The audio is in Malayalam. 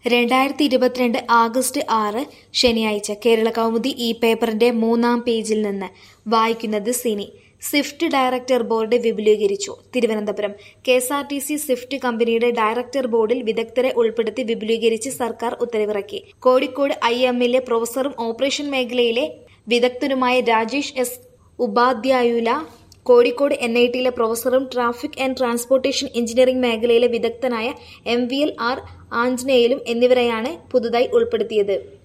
2022 ആഗസ്റ്റ് 6 ശനിയാഴ്ച കേരളകൗമുദി ഈ പേപ്പറിന്റെ 3-ാം പേജിൽ നിന്ന് വായിക്കുന്നത് സിനി. സ്വിഫ്റ്റ് ഡയറക്ടർ ബോർഡ് വിപുലീകരിച്ചു. തിരുവനന്തപുരം. കെഎസ്ആർടിസി സ്വിഫ്റ്റ് കമ്പനിയുടെ ഡയറക്ടർ ബോർഡിൽ വിദഗ്ധരെ ഉൾപ്പെടുത്തി വിപുലീകരിച്ച് സർക്കാർ ഉത്തരവിറക്കി. കോഴിക്കോട് ഐഎമ്മിലെ പ്രൊഫസറും ഓപ്പറേഷൻ മേഖലയിലെ വിദഗ്ധനുമായ രാജേഷ് എസ് ഉപാധ്യായുല, കോഴിക്കോട് എൻഐടിയിലെ പ്രൊഫസറും ട്രാഫിക് ആൻഡ് ട്രാൻസ്പോർട്ടേഷൻ എഞ്ചിനീയറിംഗ് മേഖലയിലെ വിദഗ്ധനായ MVL ആർ ആഞ്ജനേയലും എന്നിവരെയാണ് പുതുതായി ഉൾപ്പെടുത്തിയത്.